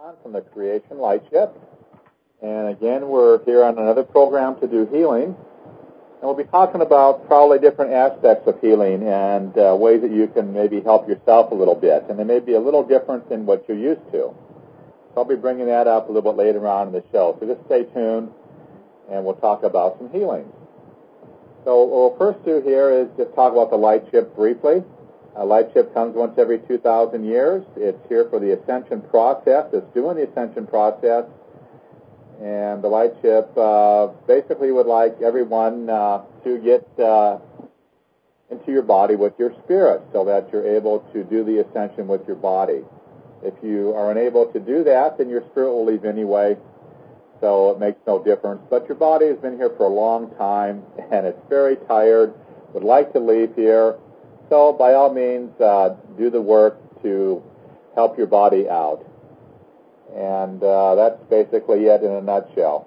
John from the Creation Lightship. And again, we're here on another program to do healing. And we'll be talking about probably different aspects of healing and ways that you can maybe help yourself a little bit. And they may be a little different than what you're used to. So I'll be bringing that up a little bit later on in the show. So just stay tuned, and we'll talk about some healing. So what we'll first do here is just talk about the Lightship briefly. A Lightship comes once every 2,000 years. It's here for the ascension process. It's doing the ascension process. And the Lightship basically would like everyone to get into your body with your spirit so that you're able to do the ascension with your body. If you are unable to do that, then your spirit will leave anyway, so it makes no difference. But your body has been here for a long time, and it's very tired, would like to leave here. So by all means, do the work to help your body out. And that's basically it in a nutshell.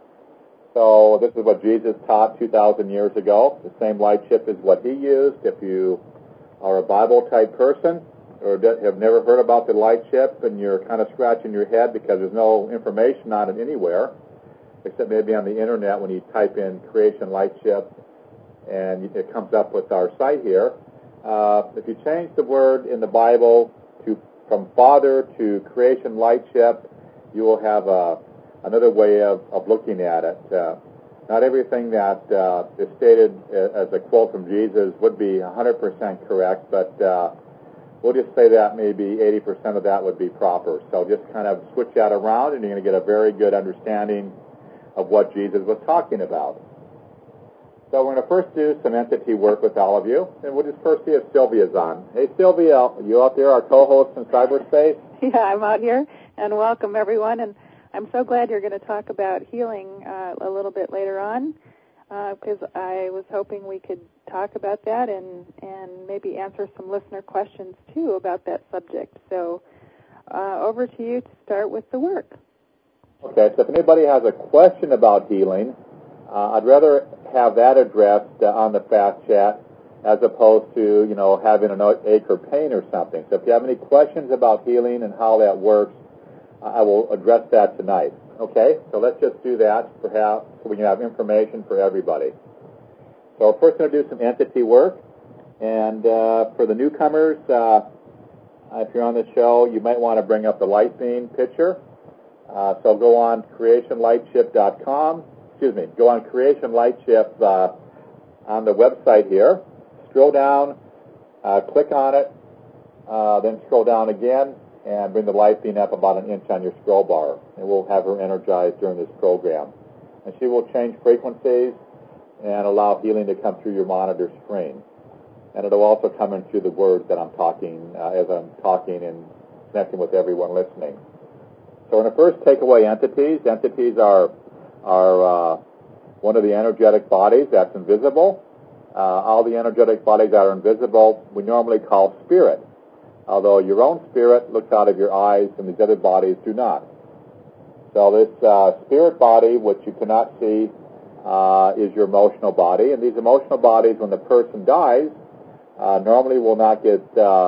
So this is what Jesus taught 2,000 years ago. The same Lightship is what he used. If you are a Bible-type person or have never heard about the Lightship and you're kind of scratching your head because there's no information on it anywhere, except maybe on the Internet when you type in Creation Lightship and it comes up with our site here. If you change the word in the Bible from Father to Creation Lightship, you will have another way of looking at it. Not everything that is stated as a quote from Jesus would be 100% correct, but we'll just say that maybe 80% of that would be proper. So just kind of switch that around, and you're going to get a very good understanding of what Jesus was talking about. So we're going to first do some entity work with all of you, and we'll just first see if Sylvia's on. Hey, Sylvia, are you out there, our co-host in cyberspace? Yeah, I'm out here, and welcome, everyone. And I'm so glad you're going to talk about healing a little bit later on, because I was hoping we could talk about that and maybe answer some listener questions, too, about that subject. So over to you to start with the work. Okay, so if anybody has a question about healing, I'd rather have that addressed on the fast chat as opposed to, having an ache or pain or something. So if you have any questions about healing and how that works, I will address that tonight. Okay? So let's just do that, perhaps, so we can have information for everybody. So we're first going to do some entity work. And for the newcomers, if you're on the show, you might want to bring up the light beam picture. So go on creationlightship.com. Go on Creation Lightship on the website here. Scroll down, click on it, then scroll down again, and bring the light beam up about an inch on your scroll bar. And we'll have her energized during this program. And she will change frequencies and allow healing to come through your monitor screen. And it'll also come in through the words that I'm talking, as I'm talking and connecting with everyone listening. So we're going to first take away entities. Entities are one of the energetic bodies that's invisible. All the energetic bodies that are invisible we normally call spirit, although your own spirit looks out of your eyes and these other bodies do not. So this spirit body, which you cannot see, is your emotional body. And these emotional bodies, when the person dies, normally will not get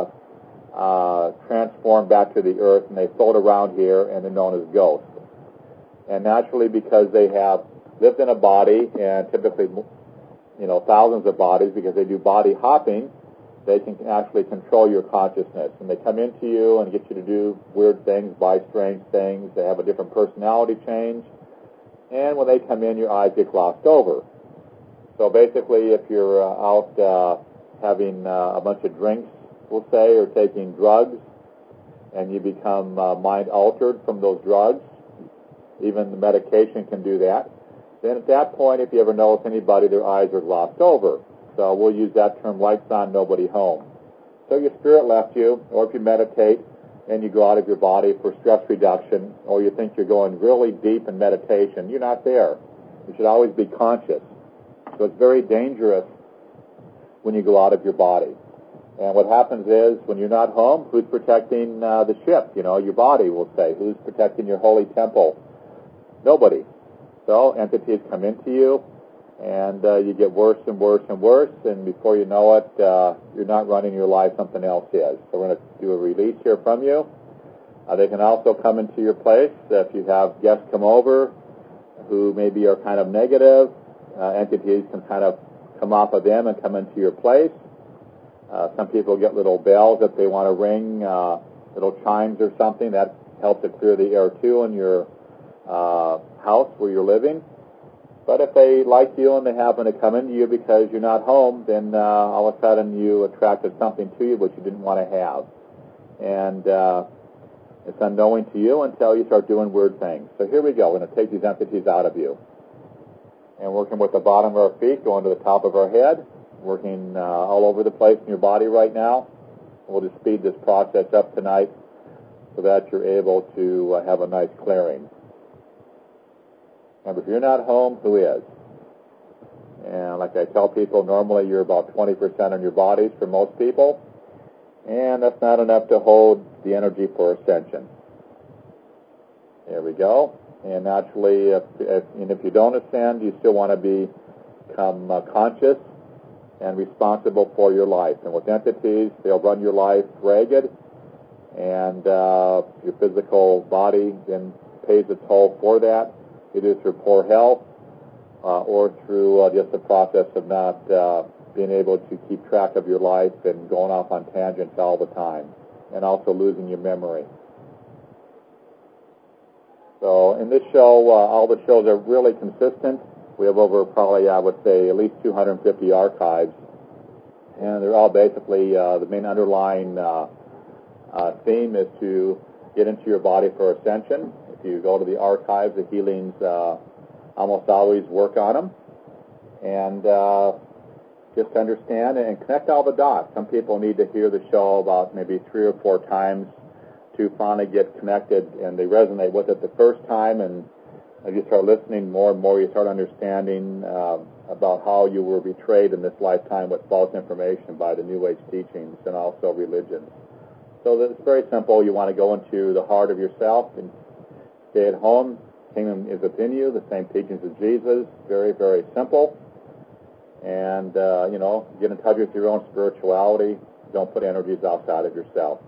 transformed back to the earth, and they float around here, and they're known as ghosts. And naturally, because they have lived in a body, and typically, thousands of bodies, because they do body hopping, they can actually control your consciousness. And they come into you and get you to do weird things, buy strange things. They have a different personality change. And when they come in, your eyes get glossed over. So basically, if you're out having a bunch of drinks, we'll say, or taking drugs, and you become mind-altered from those drugs, even the medication can do that. Then at that point, if you ever notice anybody, their eyes are glossed over. So we'll use that term, lights on, nobody home. So your spirit left you, or if you meditate and you go out of your body for stress reduction, or you think you're going really deep in meditation, you're not there. You should always be conscious. So it's very dangerous when you go out of your body. And what happens is, when you're not home, who's protecting the ship? Your body, we'll say. Who's protecting your holy temple? Nobody. So entities come into you, and you get worse and worse and worse, and before you know it, you're not running your life, something else is. So we're going to do a release here from you. They can also come into your place if you have guests come over who maybe are kind of negative. Entities can kind of come off of them and come into your place. Some people get little bells that they want to ring, little chimes or something. That helps to clear the air too in your house where you're living. But if they like you and they happen to come into you because you're not home, then all of a sudden you attracted something to you which you didn't want to have. And it's unknowing to you until you start doing weird things. So here we go. We're going to take these entities out of you. And working with the bottom of our feet, going to the top of our head, working all over the place in your body right now. We'll just speed this process up tonight so that you're able to have a nice clearing. Remember, if you're not home, who is? And like I tell people, normally you're about 20% on your bodies for most people, and that's not enough to hold the energy for ascension. There we go. And naturally, if you don't ascend, you still want to become conscious and responsible for your life. And with entities, they'll run your life ragged, and your physical body then pays a toll for that, either through poor health or through just the process of not being able to keep track of your life and going off on tangents all the time, and also losing your memory. So in this show, all the shows are really consistent. We have over probably, I would say, at least 250 archives, and they're all basically the main underlying theme is to get into your body for ascension. If you go to the archives, the healings almost always work on them. And just understand and connect all the dots. Some people need to hear the show about maybe 3 or 4 times to finally get connected, and they resonate with it the first time, and as you start listening more and more, you start understanding about how you were betrayed in this lifetime with false information by the New Age teachings and also religion. So it's very simple. You want to go into the heart of yourself and stay at home. Kingdom is within you, the same teachings as Jesus. Very, very simple. And, get in touch with your own spirituality. Don't put energies outside of yourself.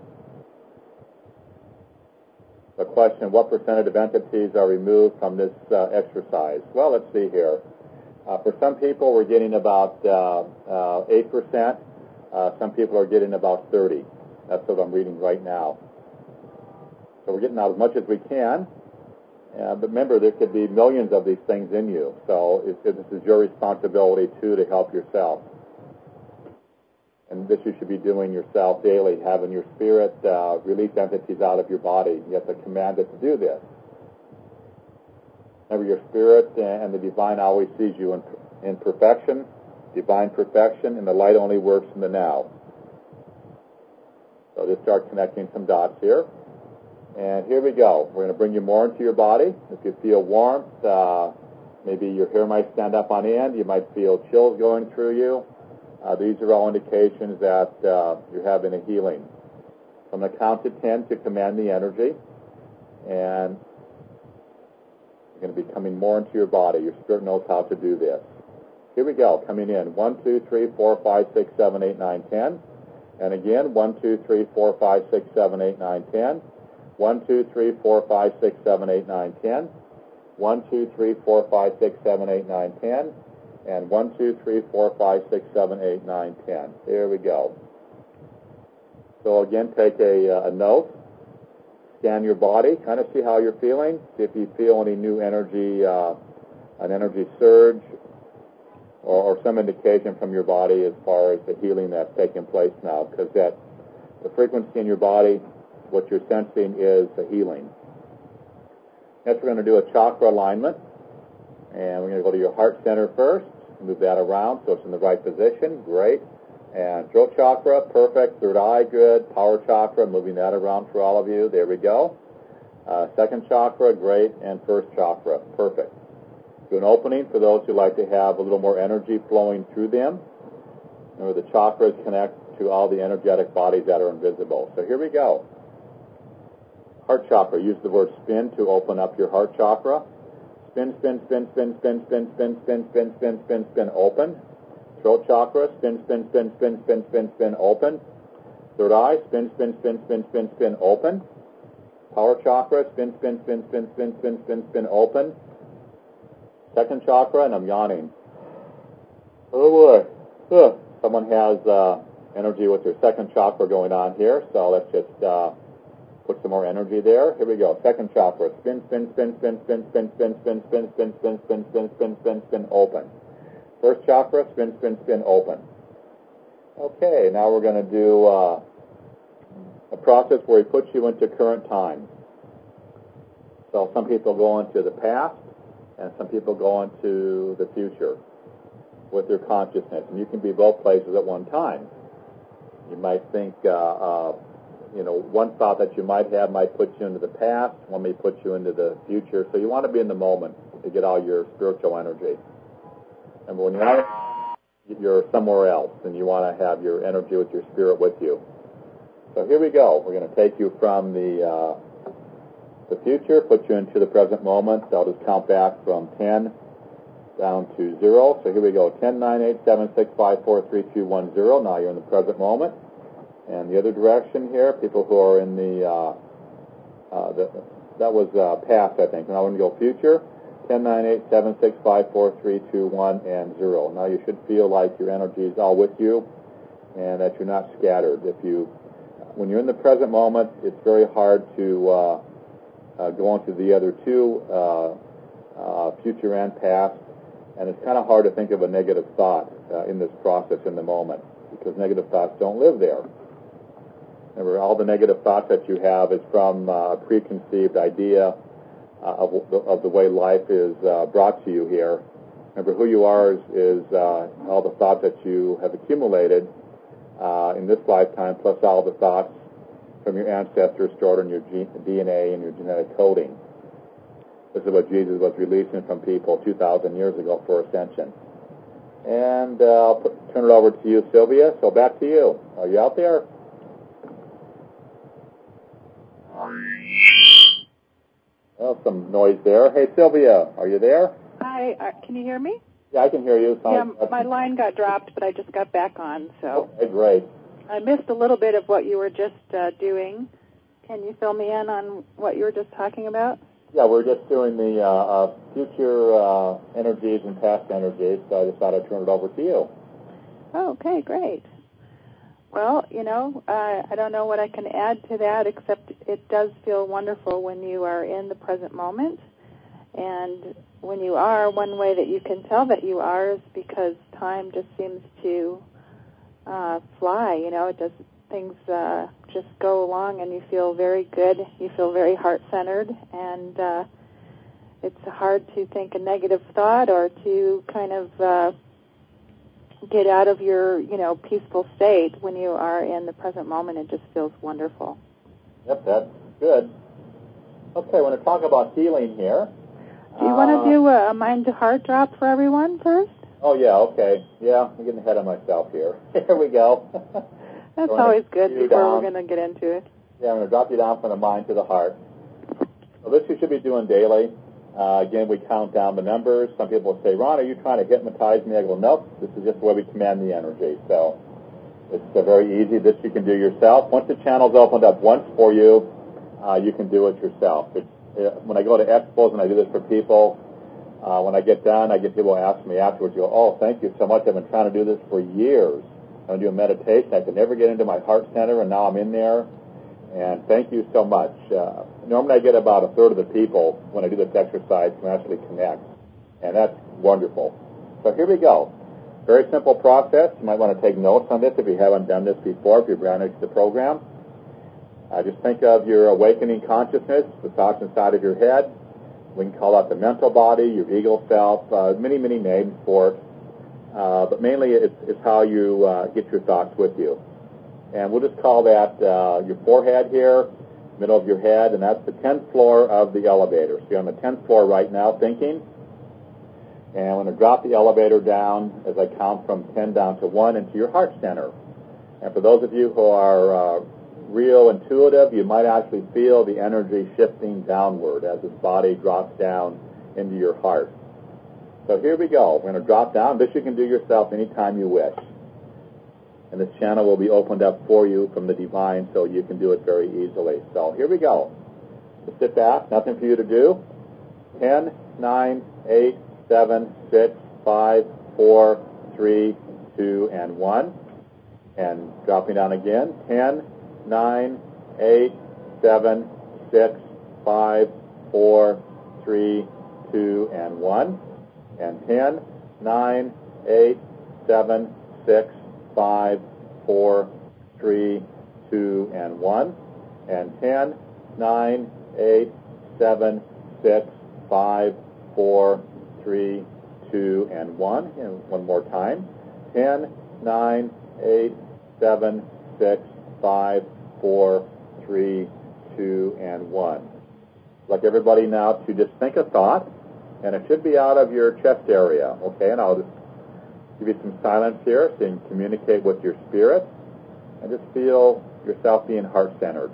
The question, what percentage of entities are removed from this exercise? Well, let's see here. For some people, we're getting about 8%. Some people are getting about 30%. That's what I'm reading right now. So we're getting out as much as we can. But remember, there could be millions of these things in you. So this is your responsibility, too, to help yourself. And this you should be doing yourself daily, having your spirit release entities out of your body. You have to command it to do this. Remember, your spirit and the divine always sees you in perfection, divine perfection, and the light only works in the now. So just start connecting some dots here. And here we go. We're going to bring you more into your body. If you feel warmth, maybe your hair might stand up on end. You might feel chills going through you. These are all indications that you're having a healing. I'm going to count to 10 to command the energy. And you're going to be coming more into your body. Your spirit knows how to do this. Here we go. Coming in. 1, 2, 3, 4, 5, 6, 7, 8, 9, 10. And again, 1, 2, 3, 4, 5, 6, 7, 8, 9, 10. 1, 2, 3, 4, 5, 6, 7, 8, 9, 10. 1, 2, 3, 4, 5, 6, 7, 8, 9, 10. And 1, 2, 3, 4, 5, 6, 7, 8, 9, 10. There we go. So again, take a note. Scan your body. Kind of see how you're feeling. See if you feel any new energy, an energy surge, or some indication from your body as far as the healing that's taking place now. Because the frequency in your body, what you're sensing is a healing. Next, we're going to do a chakra alignment. And we're going to go to your heart center first. Move that around so it's in the right position. Great. And throat chakra, perfect. Third eye, good. Power chakra, moving that around for all of you. There we go. Second chakra, great. And first chakra, perfect. Do an opening for those who like to have a little more energy flowing through them. Remember, the chakras connect to all the energetic bodies that are invisible. So here we go. Heart chakra. Use the word spin to open up your heart chakra. Spin, spin, spin, spin, spin, spin, spin, spin, spin, spin, spin, spin, open. Throat chakra, spin, spin, spin, spin, spin, spin, spin, open. Third eye, spin, spin, spin, spin, spin, spin, open. Power chakra, spin, spin, spin, spin, spin, spin, spin, spin, open. Second chakra, and I'm yawning. Oh boy. Ugh. Someone has energy with their second chakra going on here, so let's just put some more energy there. Here we go. Second chakra, spin, spin, spin, spin, spin, spin, spin, spin, spin, spin, spin, spin, spin, spin, spin, spin, open. First chakra, spin, spin, spin, open. Okay, now we're going to do a process where we put you into current time. So some people go into the past, and some people go into the future with their consciousness. And you can be both places at one time. You might think, one thought that you might have might put you into the past, one may put you into the future. So you want to be in the moment to get all your spiritual energy. And when you're somewhere else, and you want to have your energy with your spirit with you. So here we go. We're going to take you from the future, put you into the present moment. I'll just count back from 10 down to 0. So here we go. 10, 9, 8, 7, 6, 5, 4, 3, 2, 1, 0. Now you're in the present moment. And the other direction here, people who are in that was past, I think. Now we're going to go future. 10, 9, 8, 7, 6, 5, 4, 3, 2, 1, and 0. Now you should feel like your energy is all with you and that you're not scattered. When you're in the present moment, it's very hard to go into the other two, future and past, and it's kind of hard to think of a negative thought in this process in the moment, because negative thoughts don't live there. Remember, all the negative thoughts that you have is from a preconceived idea of the way life is brought to you here. Remember, who you are is all the thoughts that you have accumulated in this lifetime, plus all the thoughts from your ancestors stored in your DNA and your genetic coding. This is what Jesus was releasing from people 2,000 years ago for ascension. And I'll turn it over to you, Sylvia. So back to you. Are you out there? Oh, some noise there. Hey, Sylvia, are you there? Hi, can you hear me? Yeah, I can hear you. My line got dropped, but I just got back on. So. Okay, great. I missed a little bit of what you were just doing. Can you fill me in on what you were just talking about? Yeah, we're just doing the future energies and past energies, so I just thought I'd turn it over to you. Oh, okay, great. Well, I don't know what I can add to that, except it does feel wonderful when you are in the present moment. And when you are, one way that you can tell that you are is because time just seems to fly. It does, things just go along, and you feel very good. You feel very heart-centered, and it's hard to think a negative thought or to kind of get out of your, peaceful state when you are in the present moment. It just feels wonderful. Yep, that's good. Okay, I want to talk about healing here. Do you want to do a mind-to-heart drop for everyone first? Oh, yeah, okay. Yeah, I'm getting ahead of myself here. Here we go. That's always good before we're going to get into it. Yeah, I'm going to drop you down from the mind to the heart. So this you should be doing daily. Again, we count down the numbers. Some people say, Ron, are you trying to hypnotize me? I go, nope, this is just the way we command the energy. So it's very easy. This you can do yourself. Once the channel's opened up once for you, you can do it yourself. When I go to expos and I do this for people, when I get done, I get people ask me afterwards, oh, thank you so much. I've been trying to do this for years. I'm doing meditation. I could never get into my heart center, and now I'm in there. And thank you so much. Normally I get about a third of the people when I do this exercise can actually connect. And that's wonderful. So here we go. Very simple process. You might want to take notes on this if you haven't done this before, if you're brand new to the program. Just think of your awakening consciousness, the thoughts inside of your head. We can call that the mental body, your ego self, many, many names for it. But mainly it's how you get your thoughts with you. And we'll just call that your forehead here, middle of your head, and that's the 10th floor of the elevator. So you're on the 10th floor right now thinking. And I'm going to drop the elevator down as I count from 10 down to 1 into your heart center. And for those of you who are real intuitive, you might actually feel the energy shifting downward as this body drops down into your heart. So here we go. We're going to drop down. This you can do yourself anytime you wish. And this channel will be opened up for you from the divine, so you can do it very easily. So here we go. So sit back, nothing for you to do. 10, 9, 8, 7, 6, 5, 4, 3, 2, and 1. And dropping down again. 10, 9, 8, 7, 6, 5, 4, 3, 2, and 1. And 10, 9, 8, 7, 6, 5, 4, 3, 2, and 1. And 10, 9, 8, 7, 6, 5, 4, 3, 2, and 1. And one more time. 10, 9, 8, 7, 6, 5, 4, 3, 2, and 1. Like everybody now to just think a thought, and it should be out of your chest area, okay? And I'll just give you some silence here so you can communicate with your spirit, and just feel yourself being heart-centered.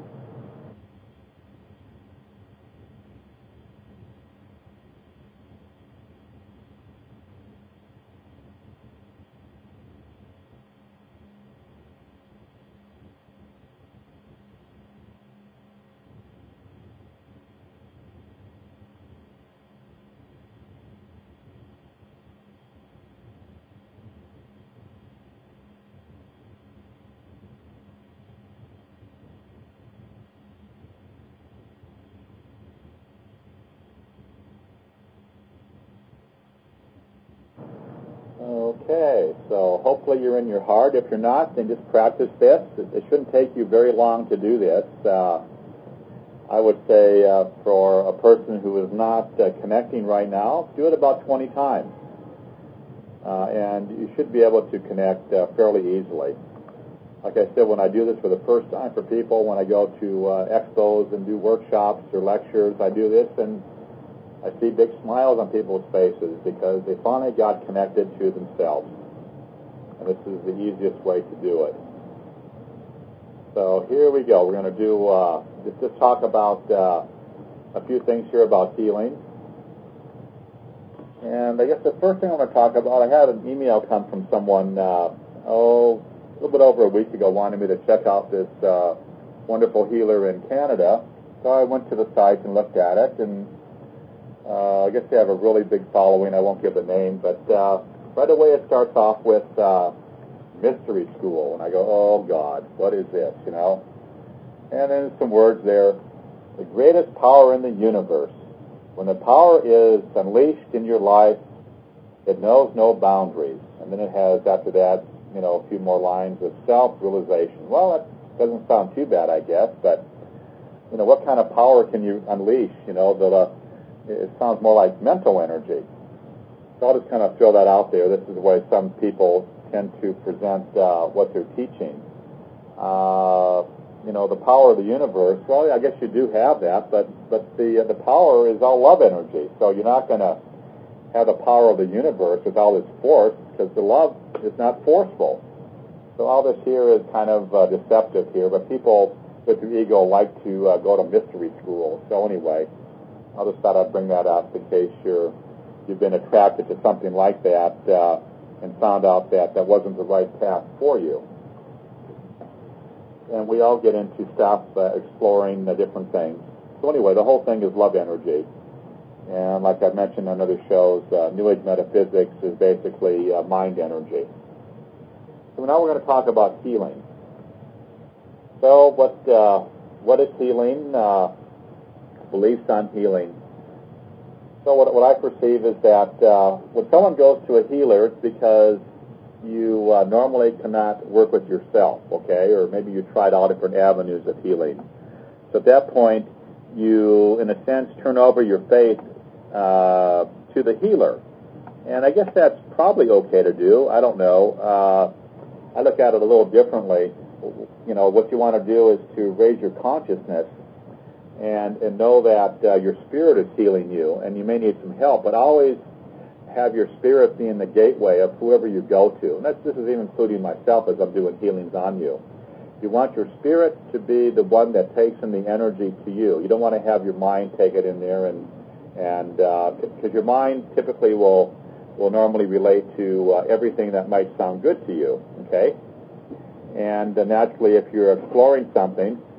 Okay, so hopefully you're in your heart. If you're not, then just practice this. It shouldn't take you very long to do this. I would say for a person who is not connecting right now, do it about 20 times. And you should be able to connect fairly easily. Like I said, when I do this for the first time for people, when I go to expos and do workshops or lectures, I do this, and I see big smiles on people's faces because they finally got connected to themselves. And this is the easiest way to do it. So here we go. We're going to do just talk about a few things here about healing. And I guess the first thing I'm going to talk about, I had an email come from someone, a little bit over a week ago, wanting me to check out this wonderful healer in Canada. So I went to the site and looked at it, and I guess they have a really big following. I won't give the name, but right away it starts off with Mystery School, and I go, oh God, what is this, you know? And then some words there, the greatest power in the universe. When the power is unleashed in your life, it knows no boundaries. And then it has, after that, you know, a few more lines of self-realization. Well, that doesn't sound too bad, I guess, but, you know, what kind of power can you unleash? You know, it sounds more like mental energy. So I'll just kind of throw that out there. This is the way some people tend to present what they're teaching. You know, the power of the universe, well, I guess you do have that, but the power is all love energy. So you're not going to have the power of the universe with all this force, because the love is not forceful. So all this here is kind of deceptive here, but people with their ego like to go to mystery school. So anyway, I just thought I'd bring that up in case you've been attracted to something like that and found out that wasn't the right path for you. And we all get into stuff exploring different things. So anyway, the whole thing is love energy. And like I've mentioned on other shows, New Age metaphysics is basically mind energy. So now we're going to talk about healing. So what is healing? Beliefs on healing. So what I perceive is that when someone goes to a healer, it's because you normally cannot work with yourself, okay? Or maybe you tried all different avenues of healing. So at that point, you, in a sense, turn over your faith to the healer. And I guess that's probably okay to do. I don't know. I look at it a little differently. You know, what you want to do is to raise your consciousness and know that your spirit is healing you, and you may need some help, but always have your spirit be in the gateway of whoever you go to. And this is even including myself as I'm doing healings on you. You want your spirit to be the one that takes in the energy to you. You don't want to have your mind take it in there, and because your mind typically will normally relate to everything that might sound good to you, okay? And naturally, if you're exploring something,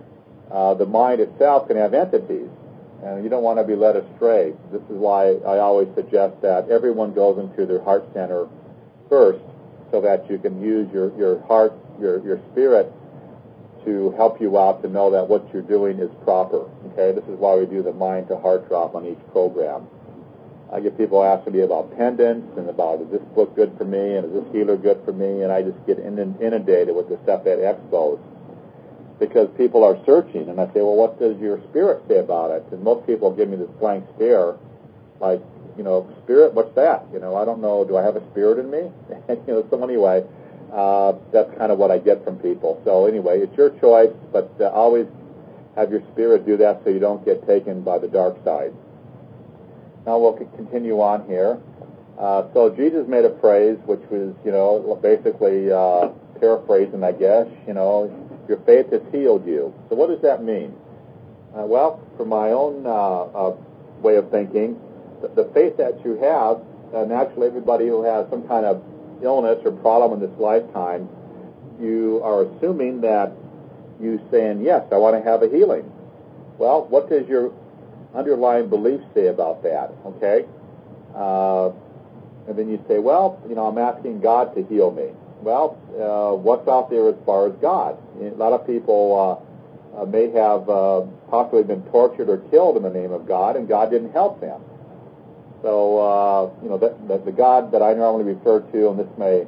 the mind itself can have entities, and you don't want to be led astray. This is why I always suggest that everyone goes into their heart center first, so that you can use your heart, your spirit, to help you out to know that what you're doing is proper. Okay, this is why we do the mind to heart drop on each program. I get people asking me about pendants and about, is this book good for me, and is this healer good for me, and I just get inundated with the stuff at expos because people are searching, and I say, well, what does your spirit say about it? And most people give me this blank stare, like, spirit, what's that? I don't know, do I have a spirit in me? So anyway, that's kind of what I get from people. So anyway, it's your choice, but always have your spirit do that so you don't get taken by the dark side. Now we'll continue on here. So Jesus made a phrase which was, basically paraphrasing, I guess, your faith has healed you. So what does that mean? Well, from my own way of thinking, the faith that you have, naturally everybody who has some kind of illness or problem in this lifetime, you are assuming that you saying, yes, I want to have a healing. Well, what does your underlying belief say about that? Okay? And then you say, well, I'm asking God to heal me. Well, what's out there as far as God? A lot of people may have possibly been tortured or killed in the name of God, and God didn't help them. So, the God that I normally refer to, and this may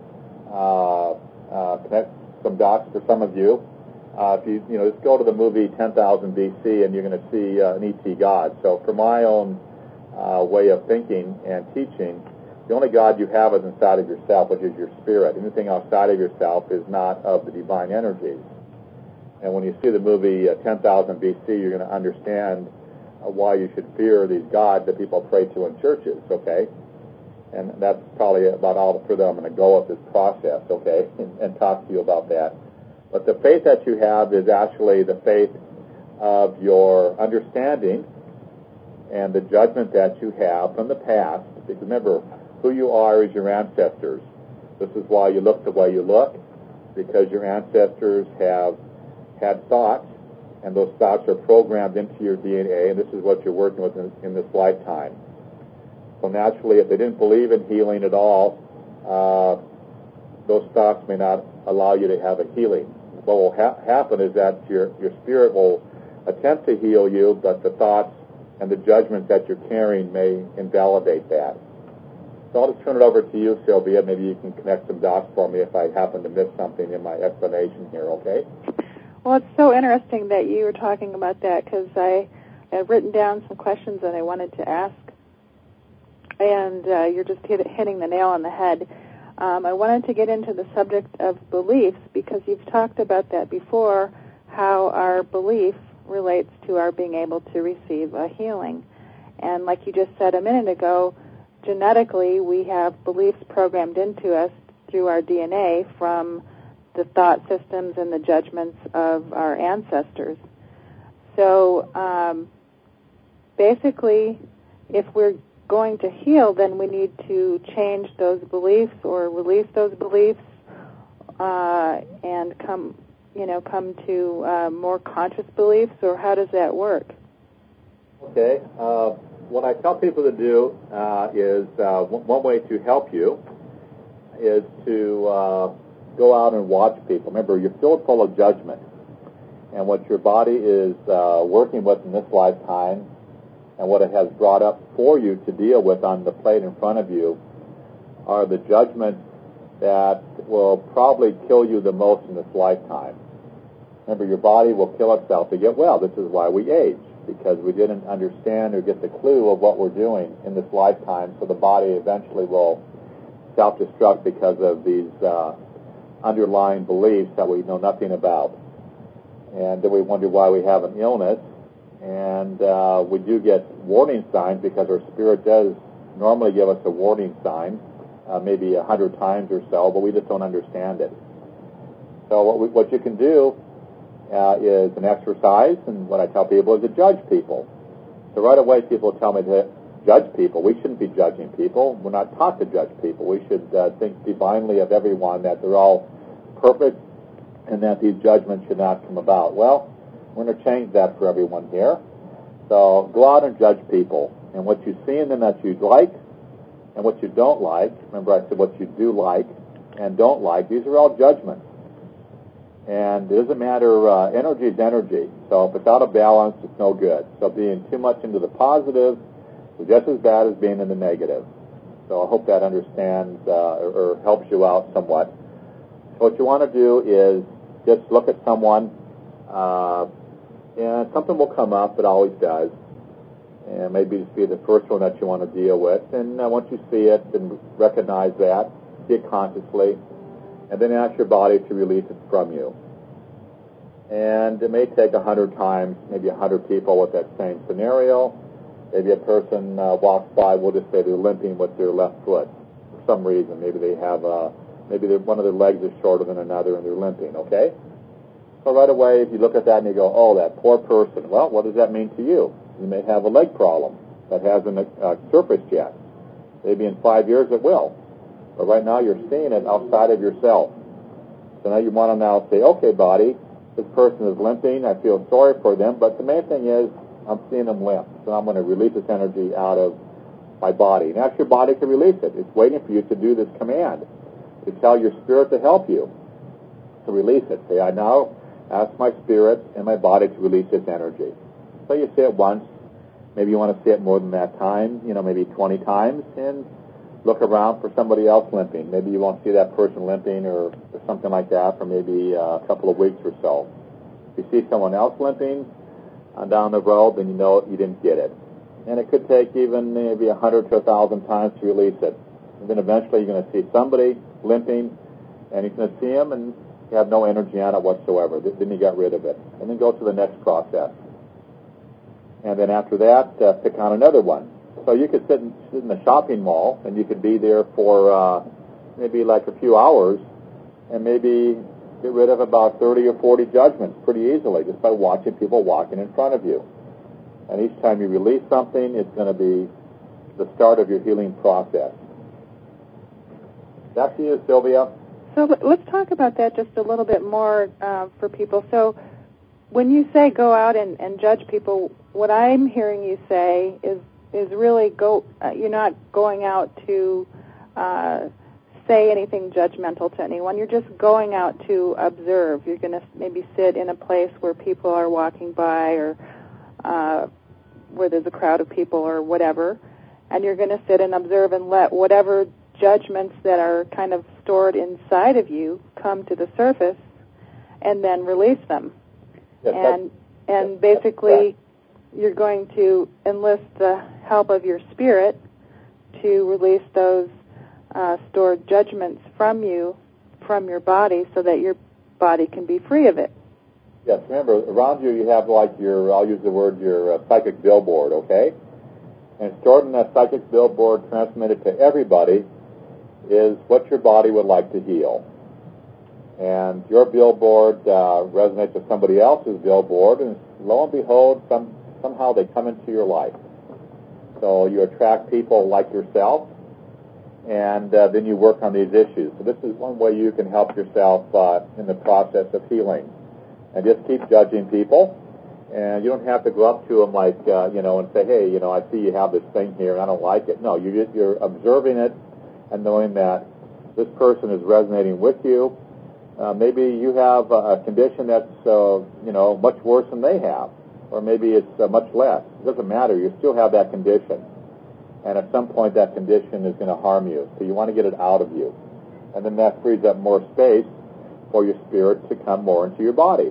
connect some dots for some of you, if you just go to the movie 10,000 BC, and you're going to see an E.T. God. So, for my own way of thinking and teaching, the only God you have is inside of yourself, which is your spirit. Anything outside of yourself is not of the divine energies. And when you see the movie 10,000 BC, you're going to understand why you should fear these gods that people pray to in churches, okay? And that's probably about all the further I'm going to go with this process, okay, and talk to you about that. But the faith that you have is actually the faith of your understanding and the judgment that you have from the past. Because remember, who you are is your ancestors. This is why you look the way you look, because your ancestors have had thoughts, and those thoughts are programmed into your DNA, and this is what you're working with in this lifetime. So naturally, if they didn't believe in healing at all, those thoughts may not allow you to have a healing. What will happen is that your spirit will attempt to heal you, but the thoughts and the judgments that you're carrying may invalidate that. So I'll just turn it over to you, Sylvia. Maybe you can connect some dots for me if I happen to miss something in my explanation here, okay? Well, it's so interesting that you were talking about that, because I had written down some questions that I wanted to ask, and you're just hitting the nail on the head. I wanted to get into the subject of beliefs, because you've talked about that before, how our belief relates to our being able to receive a healing. And like you just said a minute ago, genetically we have beliefs programmed into us through our DNA from the thought systems and the judgments of our ancestors. So basically, if we're going to heal, then we need to change those beliefs or release those beliefs and come to more conscious beliefs, or how does that work? Okay. What I tell people to do is one way to help you is to go out and watch people. Remember, you're filled full of judgment, and what your body is working with in this lifetime and what it has brought up for you to deal with on the plate in front of you are the judgments that will probably kill you the most in this lifetime. Remember, your body will kill itself to get well. This is why we age, because we didn't understand or get the clue of what we're doing in this lifetime, so the body eventually will self-destruct because of these underlying beliefs that we know nothing about. And then we wonder why we have an illness, and we do get warning signs because our spirit does normally give us a warning sign, maybe 100 times or so, but we just don't understand it. So what you can do is an exercise, and what I tell people is to judge people. So right away people tell me to judge people. We shouldn't be judging people. We're not taught to judge people. We should think divinely of everyone, that they're all perfect and that these judgments should not come about. Well, We're going to change that for everyone here. So go out and judge people. And what you see in them that you like and what you don't like, remember I said what you do like and don't like, these are all judgments. And it doesn't matter, energy is energy. So if it's out of balance, it's no good. So being too much into the positive is just as bad as being in the negative. So I hope that understands or helps you out somewhat. So what you want to do is just look at someone, and something will come up. It always does. And maybe just be the first one that you want to deal with. And once you see it and recognize that, see it consciously, and then ask your body to release it from you. And it may take 100 times, maybe 100 people with that same scenario. Maybe a person walks by, we'll just say they're limping with their left foot for some reason. Maybe they have, one of their legs is shorter than another and they're limping, okay? So right away, if you look at that and you go, oh, that poor person, well, what does that mean to you? You may have a leg problem that hasn't surfaced yet. Maybe in 5 years it will. But right now you're seeing it outside of yourself. So now you want to now say, okay, body, this person is limping. I feel sorry for them. But the main thing is I'm seeing them limp. So I'm going to release this energy out of my body. And ask your body to release it. It's waiting for you to do this command, to tell your spirit to help you to release it. Say, I now ask my spirit and my body to release this energy. So you say it once. Maybe you want to say it more than that time, maybe 20 times, and look around for somebody else limping. Maybe you won't see that person limping or something like that for maybe a couple of weeks or so. If you see someone else limping down the road, then you know you didn't get it. And it could take even maybe 100 to 1,000 times to release it. And then eventually you're going to see somebody limping, and you're going to see them, and you have no energy on it whatsoever. Then you got rid of it. And then go to the next process. And then after that, pick on another one. So you could sit in the shopping mall, and you could be there for maybe like a few hours, and maybe get rid of about 30 or 40 judgments pretty easily just by watching people walking in front of you. And each time you release something, it's going to be the start of your healing process. Back to you, Sylvia. So let's talk about that just a little bit more for people. So when you say go out and judge people, what I'm hearing you say is really you're not going out to say anything judgmental to anyone. You're just going out to observe. You're going to maybe sit in a place where people are walking by or where there's a crowd of people or whatever, and you're going to sit and observe and let whatever judgments that are kind of stored inside of you come to the surface and then release them. Yes, and basically you're going to enlist the help of your spirit to release those stored judgments from you, from your body, so that your body can be free of it. Yes, remember, around you have like I'll use the word, your psychic billboard, okay? And stored in that psychic billboard, transmitted to everybody, is what your body would like to heal. And your billboard resonates with somebody else's billboard, and lo and behold, somehow they come into your life. So you attract people like yourself, and then you work on these issues. So this is one way you can help yourself in the process of healing. And just keep judging people. And you don't have to go up to them like, and say, hey, I see you have this thing here, and I don't like it. No, you're observing it and knowing that this person is resonating with you. Maybe you have a condition that's, much worse than they have. Or maybe it's much less. It doesn't matter. You still have that condition. And at some point that condition is going to harm you. So you want to get it out of you. And then that frees up more space for your spirit to come more into your body.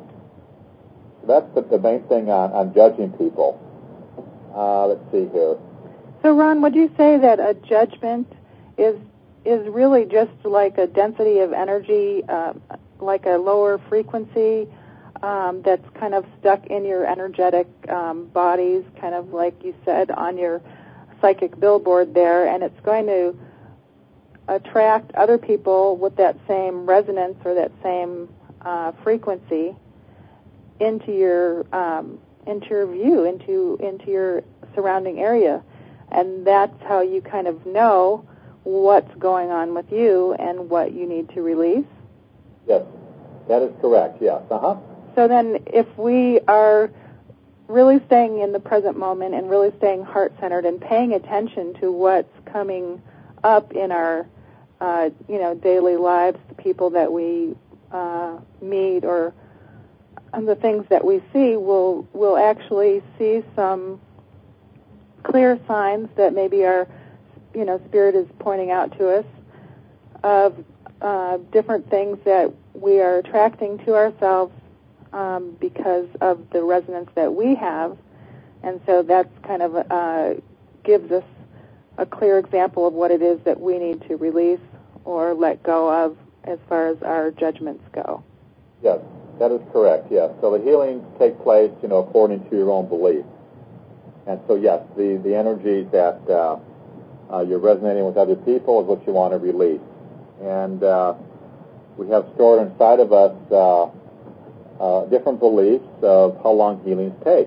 So that's the main thing on judging people. Let's see here. So Ron, would you say that a judgment is really just like a density of energy, like a lower frequency that's kind of stuck in your energetic bodies, kind of like you said on your psychic billboard there, and it's going to attract other people with that same resonance or that same frequency into your view, into your surrounding area, and that's how you kind of know what's going on with you and what you need to release? Yes, that is correct, yes. So then if we are really staying in the present moment and really staying heart-centered and paying attention to what's coming up in our, daily lives, the people that we meet or the things that we see, we'll actually see some clear signs that maybe our, spirit is pointing out to us of different things that we are attracting to ourselves because of the resonance that we have. And so that's kind of gives us a clear example of what it is that we need to release or let go of as far as our judgments go. Yes, that is correct, yes. So the healings take place, according to your own belief. And so, yes, the energy that you're resonating with other people is what you want to release. And we have stored inside of us different beliefs of how long healings take.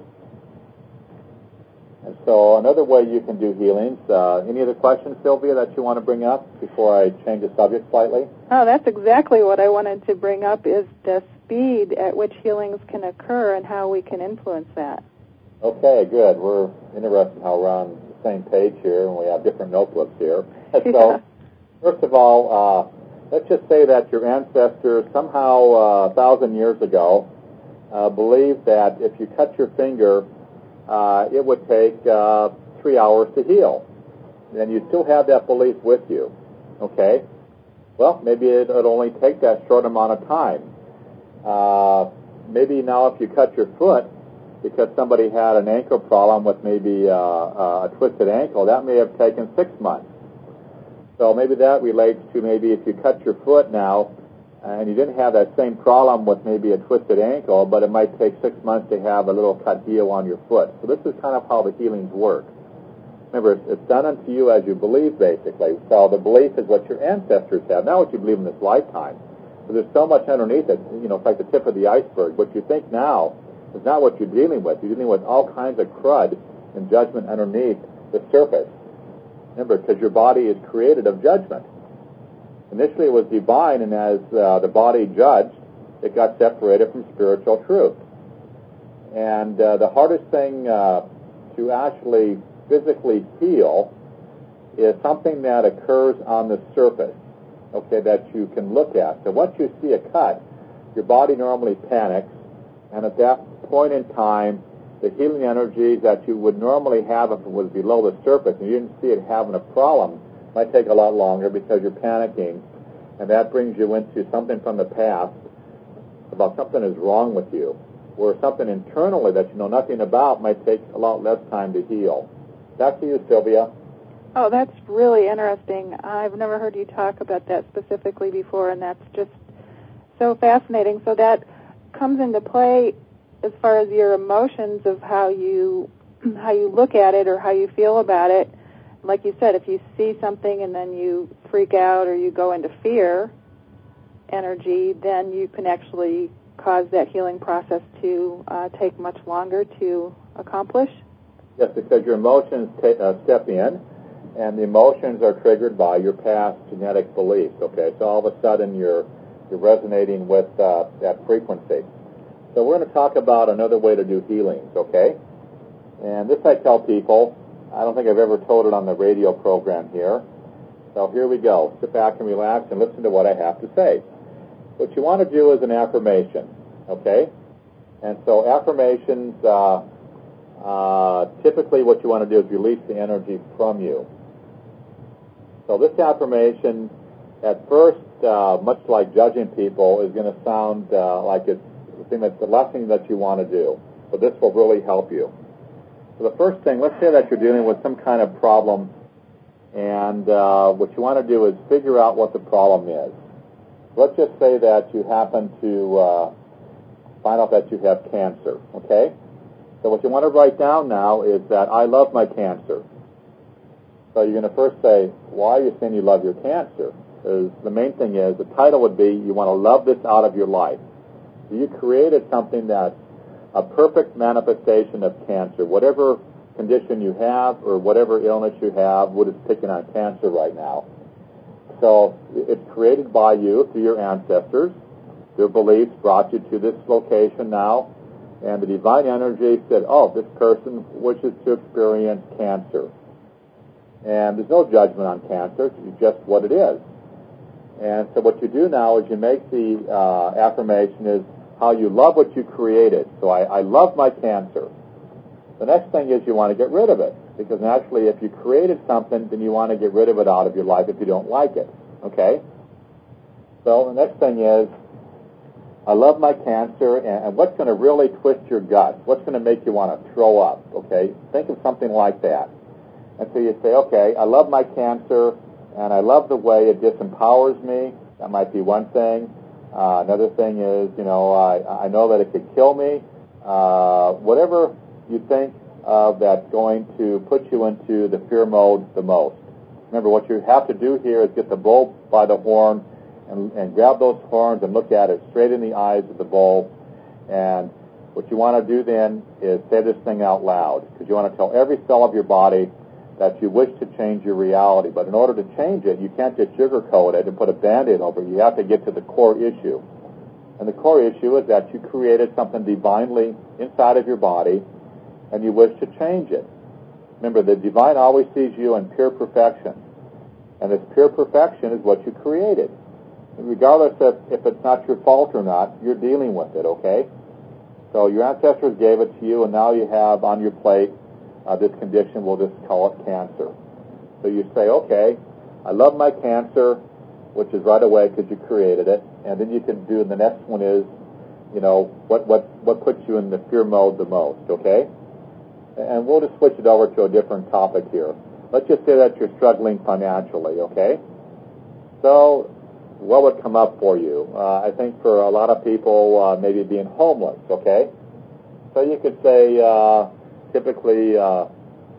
And so another way you can do healings, any other questions, Sylvia, that you want to bring up before I change the subject slightly? Oh, that's exactly what I wanted to bring up, is the speed at which healings can occur and how we can influence that. Okay, good. We're interested in how we're on the same page here, and we have different notebooks here. And so, first of all, let's just say that your ancestors somehow 1,000 years ago believed that if you cut your finger, it would take 3 hours to heal. Then you still have that belief with you. Okay? Well, maybe it'll only take that short amount of time. Maybe now if you cut your foot because somebody had an ankle problem with maybe a twisted ankle, that may have taken 6 months. So maybe that relates to maybe if you cut your foot now and you didn't have that same problem with maybe a twisted ankle, but it might take 6 months to have a little cut heal on your foot. So this is kind of how the healings work. Remember, it's done unto you as you believe, basically. So the belief is what your ancestors have, not what you believe in this lifetime. So there's so much underneath it. It's like the tip of the iceberg. What you think now is not what you're dealing with. You're dealing with all kinds of crud and judgment underneath the surface. Remember, because your body is created of judgment. Initially it was divine, and as the body judged, it got separated from spiritual truth. And the hardest thing to actually physically heal is something that occurs on the surface, okay, that you can look at. So once you see a cut, your body normally panics, and at that point in time, the healing energies that you would normally have if it was below the surface and you didn't see it having a problem might take a lot longer because you're panicking, and that brings you into something from the past about something is wrong with you, or something internally that you know nothing about might take a lot less time to heal. Back to you, Sylvia. Oh, that's really interesting. I've never heard you talk about that specifically before, and that's just so fascinating. So that comes into play as far as your emotions of how you look at it or how you feel about it. Like you said, if you see something and then you freak out or you go into fear energy, then you can actually cause that healing process to take much longer to accomplish. Yes, because your emotions step in, and the emotions are triggered by your past genetic beliefs, okay? So all of a sudden you're resonating with that frequency. So we're going to talk about another way to do healings, okay? And this I tell people. I don't think I've ever told it on the radio program here. So here we go. Sit back and relax and listen to what I have to say. What you want to do is an affirmation, okay? And so affirmations, typically what you want to do is release the energy from you. So this affirmation, at first, much like judging people, is going to sound like it's the last thing that you want to do. But this will really help you. So the first thing, let's say that you're dealing with some kind of problem, and what you want to do is figure out what the problem is. Let's just say that you happen to find out that you have cancer, okay? So what you want to write down now is that I love my cancer. So you're going to first say, why are you saying you love your cancer? Because the main thing is, the title would be, you want to love this out of your life. So you created something that's a perfect manifestation of cancer. Whatever condition you have or whatever illness you have, we're just picking on cancer right now. So it's created by you through your ancestors, Their beliefs brought you to this location now, and the divine energy said, oh, this person wishes to experience cancer. And there's no judgment on cancer. It's just what it is. And so what you do now is you make the affirmation is how you love what you created. So I love my cancer. The next thing is you want to get rid of it, because naturally if you created something, then you want to get rid of it out of your life if you don't like it. Okay? So the next thing is, I love my cancer, and what's going to really twist your gut? What's going to make you want to throw up? Okay? Think of something like that. And so you say, okay, I love my cancer, and I love the way it disempowers me. That might be one thing. Another thing is, I know that it could kill me. Whatever you think of that's going to put you into the fear mode the most. Remember, what you have to do here is get the bull by the horn and grab those horns and look at it straight in the eyes of the bull. And what you want to do then is say this thing out loud, because you want to tell every cell of your body that you wish to change your reality. But in order to change it, you can't just sugarcoat it and put a Band-Aid over it. You have to get to the core issue. And the core issue is that you created something divinely inside of your body, and you wish to change it. Remember, the divine always sees you in pure perfection. And this pure perfection is what you created. And regardless of if it's not your fault or not, you're dealing with it, okay? So your ancestors gave it to you, and now you have on your plate this condition. We'll just call it cancer. So you say, okay, I love my cancer, which is right away because you created it. And then you can do, the next one is, what puts you in the fear mode the most, okay? And we'll just switch it over to a different topic here. Let's just say that you're struggling financially, okay? So what would come up for you? I think for a lot of people, maybe being homeless, okay? So you could say, typically, I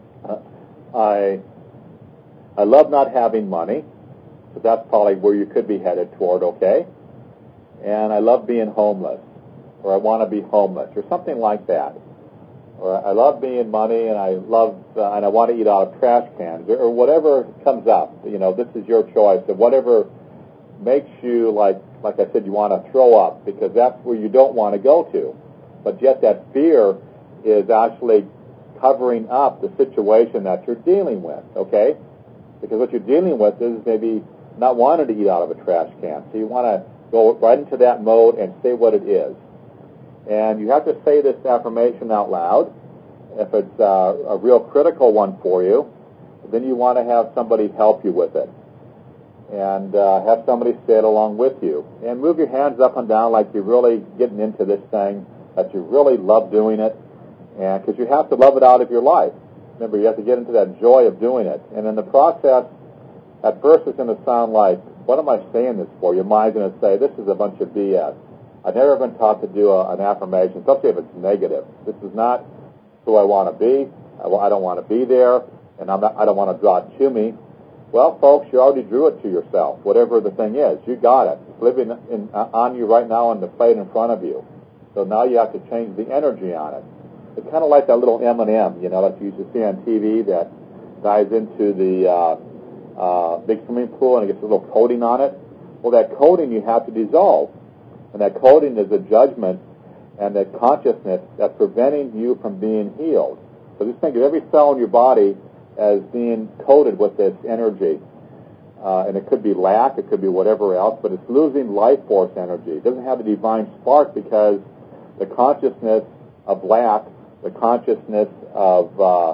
love not having money, so that's probably where you could be headed toward, okay? And I love being homeless, or I want to be homeless, or something like that. Or I love being money, and I want to eat out of trash cans, or whatever comes up. This is your choice, and whatever makes you, like I said, you want to throw up, because that's where you don't want to go to. But yet that fear is actually covering up the situation that you're dealing with, okay? Because what you're dealing with is maybe not wanting to eat out of a trash can. So you want to go right into that mode and say what it is. And you have to say this affirmation out loud. If it's a real critical one for you, then you want to have somebody help you with it. And have somebody say it along with you. And move your hands up and down like you're really getting into this thing, that you really love doing it. And because you have to love it out of your life. Remember, you have to get into that joy of doing it. And in the process, at first it's going to sound like, what am I saying this for? Your mind's going to say, this is a bunch of BS. I've never been taught to do an affirmation, especially if it's negative. This is not who I want to be. I don't want to be there, and I don't want to draw it to me. Well, folks, you already drew it to yourself, whatever the thing is. You got it. It's living on you right now on the plate in front of you. So now you have to change the energy on it. It's kind of like that little M&M, that you used to see on TV that dives into the big swimming pool and it gets a little coating on it. Well, that coating you have to dissolve. And that coating is a judgment and that consciousness that's preventing you from being healed. So just think of every cell in your body as being coated with this energy. And it could be lack, it could be whatever else, but it's losing life force energy. It doesn't have the divine spark because the consciousness of lack, the consciousness of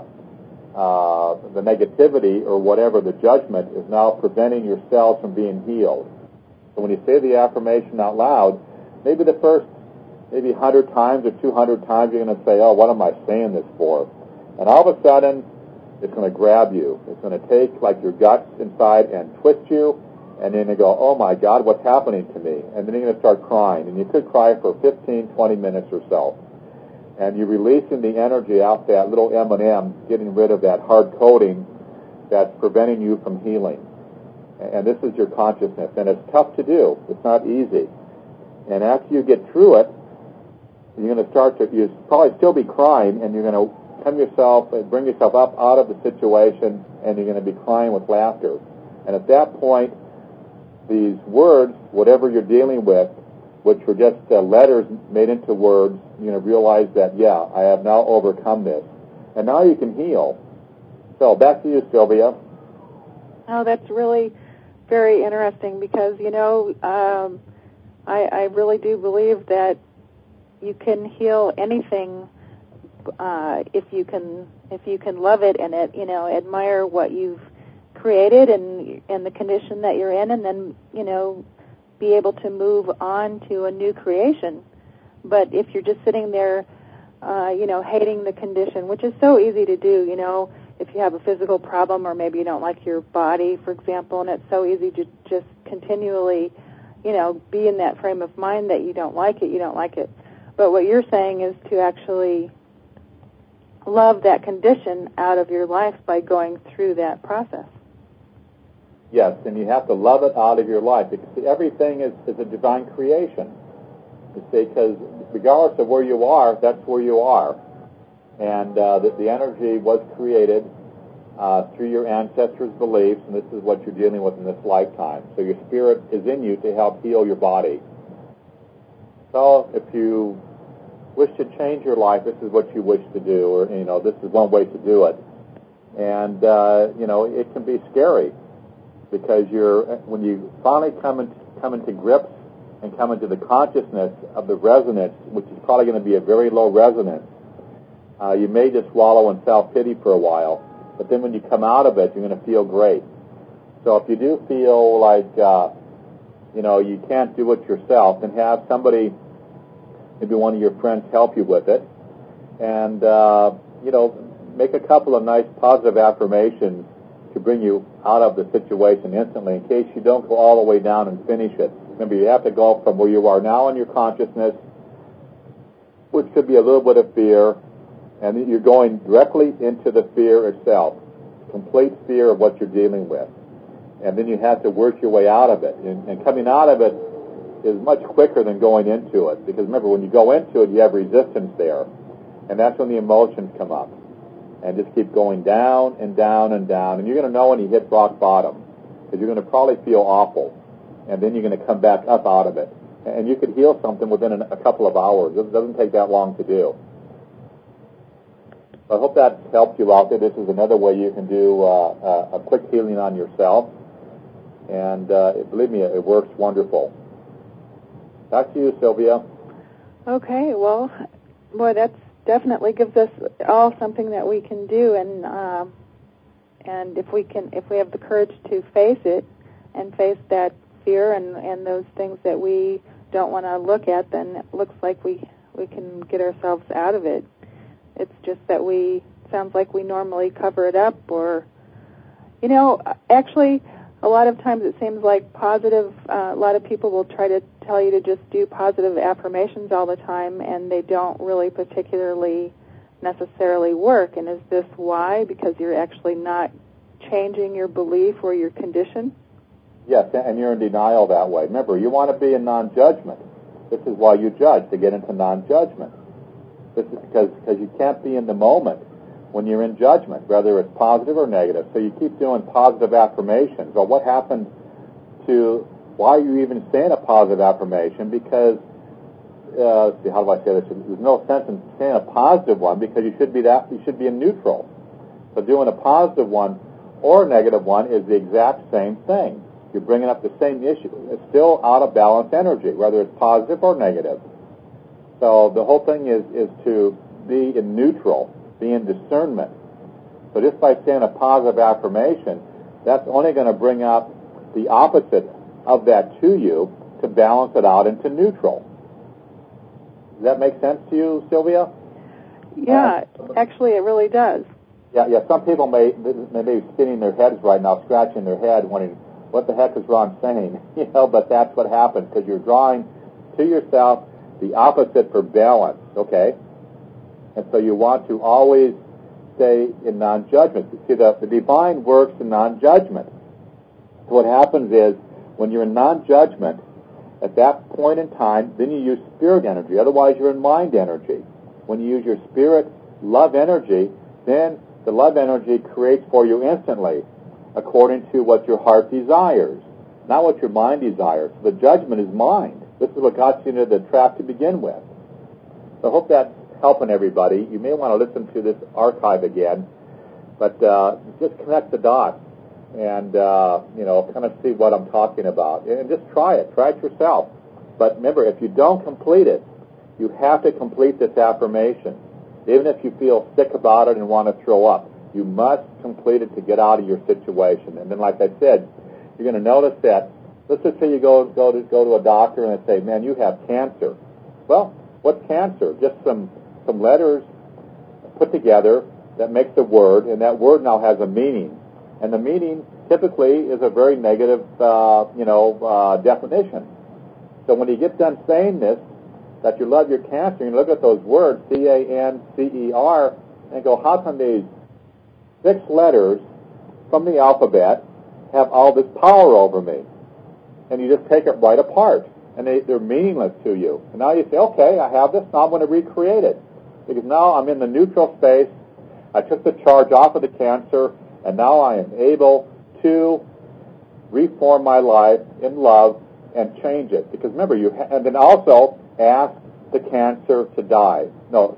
the negativity or whatever, the judgment, is now preventing your cells from being healed. So when you say the affirmation out loud, maybe the first 100 times or 200 times you're going to say, oh, what am I saying this for? And all of a sudden, it's going to grab you. It's going to take like your guts inside and twist you, and then you go, oh my God, what's happening to me? And then you're going to start crying. And you could cry for 15, 20 minutes or so. And you're releasing the energy out that little M&M, getting rid of that hard coating that's preventing you from healing. And this is your consciousness. And it's tough to do. It's not easy. And after you get through it, you're going to start to, you'll probably still be crying, and you're going to bring yourself up out of the situation, and you're going to be crying with laughter. And at that point, these words, whatever you're dealing with, which were just letters made into words, you're going to realize that, yeah, I have now overcome this. And now you can heal. So back to you, Sylvia. Oh, that's really very interesting because, I really do believe that you can heal anything if you can love it and admire what you've created and the condition that you're in, and then be able to move on to a new creation. But if you're just sitting there, hating the condition, which is so easy to do, if you have a physical problem or maybe you don't like your body, for example, and it's so easy to just continually, be in that frame of mind that you don't like it. But what you're saying is to actually love that condition out of your life by going through that process. Yes, and you have to love it out of your life because everything is a divine creation. You see, because regardless of where you are, that's where you are. And the energy was created through your ancestors' beliefs, and this is what you're dealing with in this lifetime. So your spirit is in you to help heal your body. So if you wish to change your life, this is what you wish to do, or, this is one way to do it. And, it can be scary because when you finally come into grips and come into the consciousness of the resonance, which is probably going to be a very low resonance, you may just wallow in self-pity for a while, but then when you come out of it, you're going to feel great. So if you do feel like, you can't do it yourself, then have somebody, maybe one of your friends, help you with it. And, make a couple of nice positive affirmations to bring you out of the situation instantly in case you don't go all the way down and finish it. Remember, you have to go from where you are now in your consciousness, which could be a little bit of fear, and you're going directly into the fear itself, complete fear of what you're dealing with. And then you have to work your way out of it. And coming out of it is much quicker than going into it. Because remember, when you go into it, you have resistance there. And that's when the emotions come up. And just keep going down and down and down. And you're going to know when you hit rock bottom. Because you're going to probably feel awful. And then you're going to come back up out of it. And you could heal something within a couple of hours. It doesn't take that long to do. So I hope that helped you out there. This is another way you can do a quick healing on yourself. And believe me, it works wonderful. Back to you, Sylvia. Okay, well, boy, that definitely gives us all something that we can do, and if we have the courage to face it and face that fear and those things that we don't want to look at, then it looks like we can get ourselves out of it. It's just that sounds like we normally cover it up, or, actually, a lot of times it seems like a lot of people will try to tell you to just do positive affirmations all the time, and they don't really particularly necessarily work. And is this why? Because you're actually not changing your belief or your condition? Yes, and you're in denial that way. Remember, you want to be in non-judgment. This is why you judge, to get into non-judgment. This is because you can't be in the moment when you're in judgment, whether it's positive or negative. So you keep doing positive affirmations. Well, what happened to, why are you even saying a positive affirmation? Because, let's see, how do I say this? There's no sense in saying a positive one because you should be in neutral. So doing a positive one or a negative one is the exact same thing. You're bringing up the same issue. It's still out of balance energy, whether it's positive or negative. So the whole thing is to be in neutral, be in discernment. So just by saying a positive affirmation, that's only going to bring up the opposite of that to you to balance it out into neutral. Does that make sense to you, Sylvia? Yeah, actually it really does. Yeah. Some people may be spinning their heads right now, scratching their head, wondering, what the heck is Ron saying? But that's what happens because you're drawing to yourself the opposite for balance, okay? And so you want to always stay in non-judgment. See, the divine works in non-judgment. So what happens is, when you're in non-judgment, at that point in time, then you use spirit energy. Otherwise, you're in mind energy. When you use your spirit love energy, then the love energy creates for you instantly, according to what your heart desires, not what your mind desires. The judgment is mind. This is what got you into the trap to begin with. So I hope that's helping everybody. You may want to listen to this archive again, but just connect the dots and, kind of see what I'm talking about. And just try it. Try it yourself. But remember, if you don't complete it, you have to complete this affirmation. Even if you feel sick about it and want to throw up, you must complete it to get out of your situation. And then, like I said, you're going to notice that. Let's just say you go to a doctor and they say, "Man, you have cancer." Well, what's cancer? Just some letters put together that makes a word, and that word now has a meaning. And the meaning typically is a very negative, definition. So when you get done saying this, that you love your cancer, you look at those words, C-A-N-C-E-R, and go, how can these 6 letters from the alphabet have all this power over me? And you just take it right apart, and they're meaningless to you. And now you say, okay, I have this, now I'm going to recreate it. Because now I'm in the neutral space, I took the charge off of the cancer, and now I am able to reform my life in love and change it. Because remember, and then also ask the cancer to die.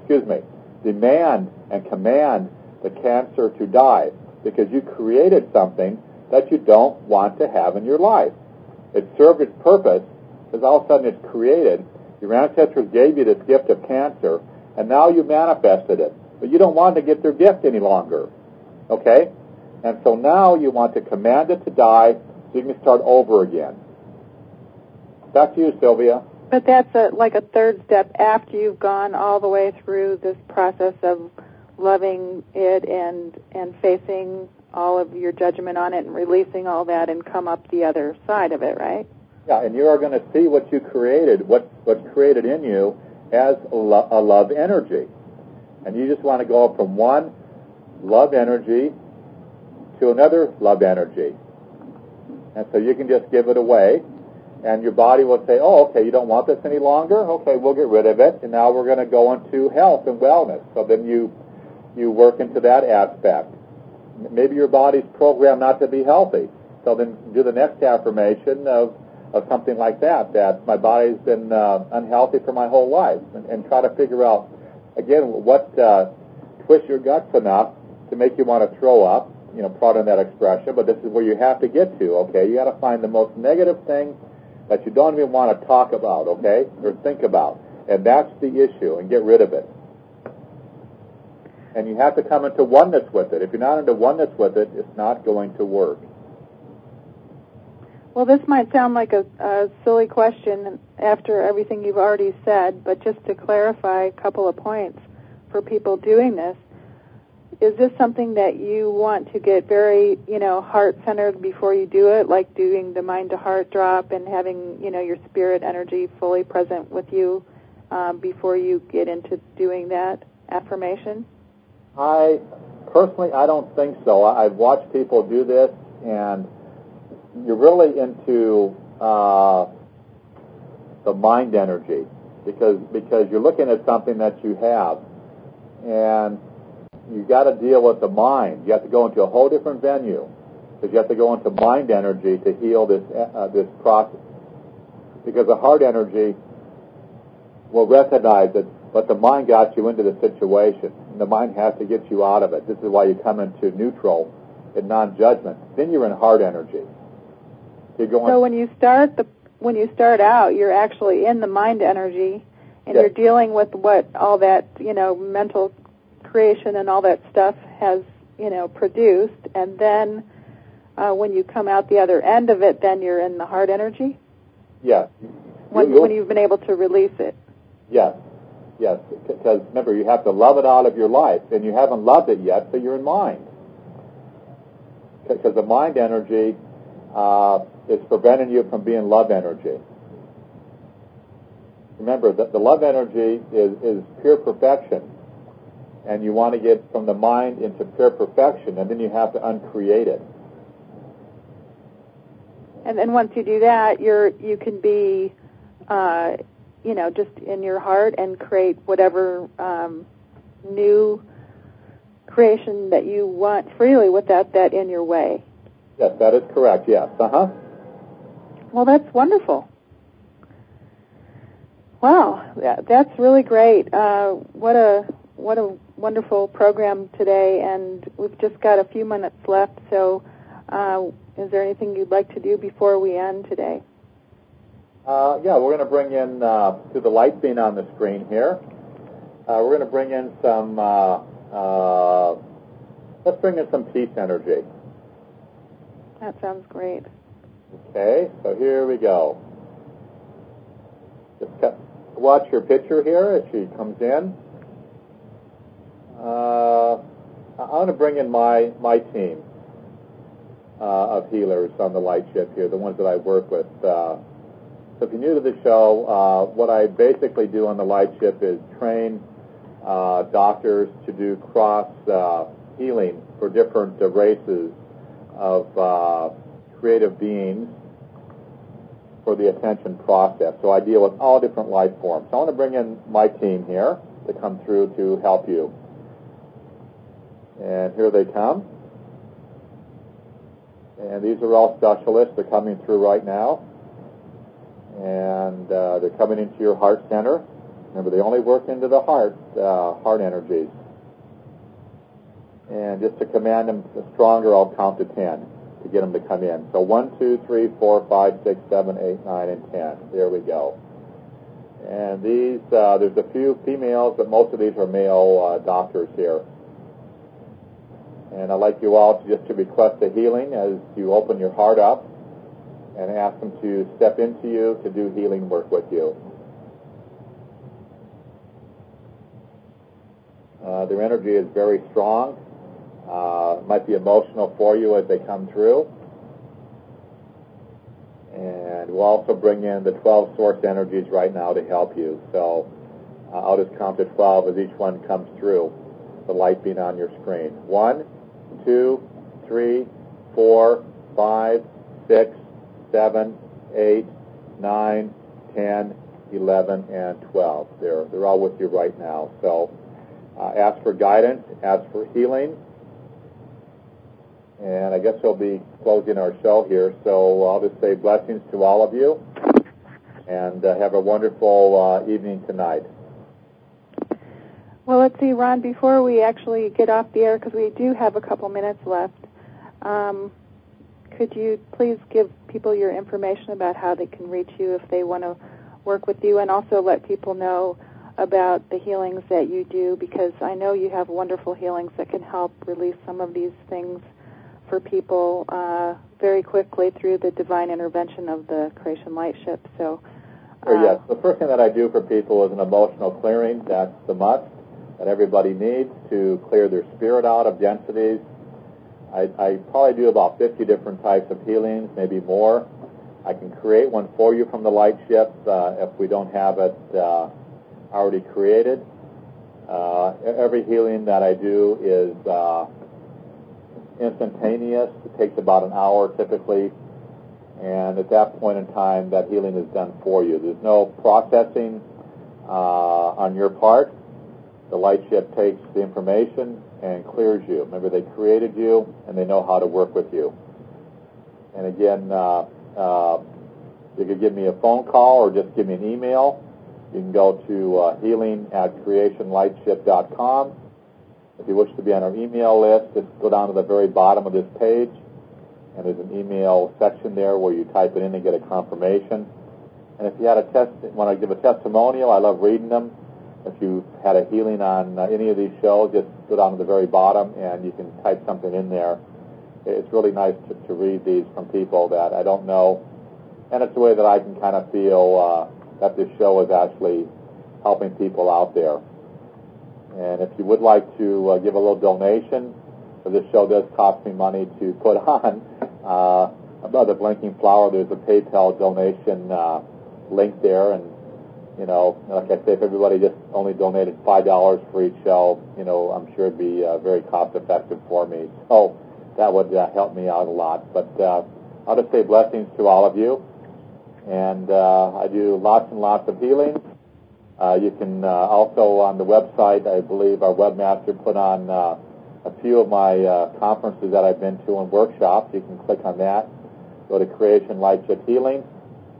Demand and command the cancer to die, because you created something that you don't want to have in your life. It served its purpose, because all of a sudden it's created. Your ancestors gave you this gift of cancer, and now you manifested it. But you don't want to get their gift any longer. Okay? And so now you want to command it to die so you can start over again. Back to you, Sylvia. But that's like a third step after you've gone all the way through this process of loving it and facing all of your judgment on it and releasing all that and come up the other side of it, right? Yeah, and you are going to see what you created, what's created in you as a love energy. And you just want to go from one love energy to another love energy. And so you can just give it away, and your body will say, oh, okay, you don't want this any longer? Okay, we'll get rid of it, and now we're going to go into health and wellness. So then you work into that aspect. Maybe your body's programmed not to be healthy. So then do the next affirmation of something like that my body's been unhealthy for my whole life, and try to figure out, again, what twists your guts enough to make you want to throw up, pardon that expression, but this is where you have to get to, okay? You got to find the most negative thing that you don't even want to talk about, okay, or think about, and that's the issue, and get rid of it. And you have to come into oneness with it. If you're not into oneness with it, it's not going to work. Well, this might sound like a silly question after everything you've already said, but just to clarify a couple of points for people doing this, is this something that you want to get very, heart-centered before you do it, like doing the mind-to-heart drop and having, your spirit energy fully present with you before you get into doing that affirmation? I don't think so. I've watched people do this, and you're really into the mind energy because you're looking at something that you have, and you got to deal with the mind. You have to go into a whole different venue because you have to go into mind energy to heal this process. Because the heart energy will recognize it, but the mind got you into the situation, and the mind has to get you out of it. This is why you come into neutral and non-judgment. Then you're in heart energy. You're going. So when you start out, you're actually in the mind energy, and yes. You're dealing with what all that mental creation and all that stuff has produced, and then when you come out the other end of it, then you're in the heart energy. Yes. When you've been able to release it. Yes. Yes, because remember, you have to love it out of your life, and you haven't loved it yet, so you're in mind. Because the mind energy is preventing you from being love energy. Remember, the love energy is pure perfection, and you want to get from the mind into pure perfection, and then you have to uncreate it. And then once you do that, you can be just in your heart and create whatever new creation that you want freely without that in your way. Yes, that is correct, yes. Uh-huh. Well, that's wonderful. Wow, that's really great. What a wonderful program today, and we've just got a few minutes left, so is there anything you'd like to do before we end today? Yeah, we're going to bring in, to the light being on the screen here, we're going to bring in some, let's bring in some peace energy. That sounds great. Okay, so here we go. Just watch your picture here as she comes in. I'm going to bring in my team of healers on the light ship here, the ones that I work with. So if you're new to the show, what I basically do on the light ship is train doctors to do cross healing for different races of creative beings for the ascension process. So I deal with all different life forms. So I want to bring in my team here to come through to help you. And here they come. And these are all specialists. They're coming through right now. And they're coming into your heart center. Remember, they only work into the heart energies. And just to command them stronger, I'll count to 10 to get them to come in. So 1, 2, 3, 4, 5, 6, 7, 8, 9, and 10. There we go. And these, there's a few females, but most of these are male doctors here. And I'd like you all to request a healing as you open your heart up and ask them to step into you to do healing work with you. Their energy is very strong. It might be emotional for you as they come through. And we'll also bring in the 12 source energies right now to help you. So I'll just count to 12 as each one comes through, the light being on your screen. 1, 2, 3, 4, 5, 6, 7, 8, 9, 10, 11, and 12. They're all with you right now. So ask for guidance, ask for healing. And I guess we'll be closing our show here, so I'll just say blessings to all of you, and have a wonderful evening tonight. Well, let's see, Ron, before we actually get off the air, because we do have a couple minutes left, could you please give people your information about how they can reach you if they want to work with you, and also let people know about the healings that you do, because I know you have wonderful healings that can help release some of these things for people very quickly through the divine intervention of the Creation Light Ship. So, yes, the first thing that I do for people is an emotional clearing. That's the must that everybody needs to clear their spirit out of densities. I probably do about 50 different types of healings, maybe more. I can create one for you from the light ship if we don't have it already created. Every healing that I do is instantaneous. It takes about an hour typically, and at that point in time, that healing is done for you. There's no processing on your part. The light ship takes the information and clears you. Remember, they created you, and they know how to work with you. And again, you could give me a phone call or just give me an email. You can go to healing@creationlightship.com. If you wish to be on our email list, just go down to the very bottom of this page, and there's an email section there where you type it in and get a confirmation. And if you had want to give a testimonial, I love reading them. If you had a healing on any of these shows, just go down to the very bottom, and you can type something in there. It's really nice to read these from people that I don't know, and it's a way that I can kind of feel that this show is actually helping people out there. And if you would like to give a little donation, this show does cost me money to put on. Above the blinking flower, there's a PayPal donation link there. And, you know, like I say, if everybody just only donated $5 for each show, you know, I'm sure it'd be very cost-effective for me. So that would help me out a lot. But I'll just say blessings to all of you. And I do lots and lots of healing. You can also on the website, I believe our webmaster put on a few of my conferences that I've been to and workshops. You can click on that. Go to Creation Light Ship Healing.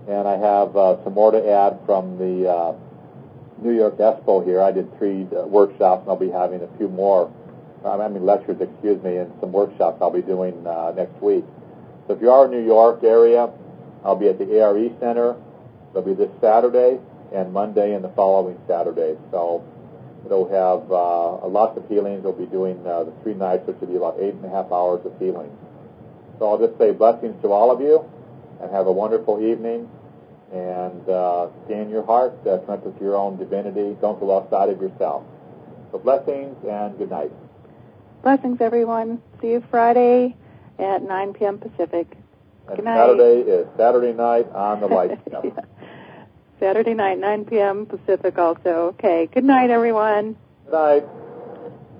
And I have some more to add from the New York Expo here. I did 3 workshops, and I'll be having a few more, lectures, and some workshops I'll be doing next week. So if you are in the New York area, I'll be at the ARE Center. It'll be this Saturday and Monday and the following Saturday. So it'll have lots of healings. We'll be doing the 3 nights, which will be about 8.5 hours of healing. So I'll just say blessings to all of you, and have a wonderful evening. And stay in your heart, connect with your own divinity. Don't go outside of yourself. So blessings and good night. Blessings, everyone. See you Friday at 9 p.m. Pacific. And good night. Saturday is Saturday night on the light step. Yeah. Saturday night, 9 p.m. Pacific also. Okay. Good night, everyone. Good night.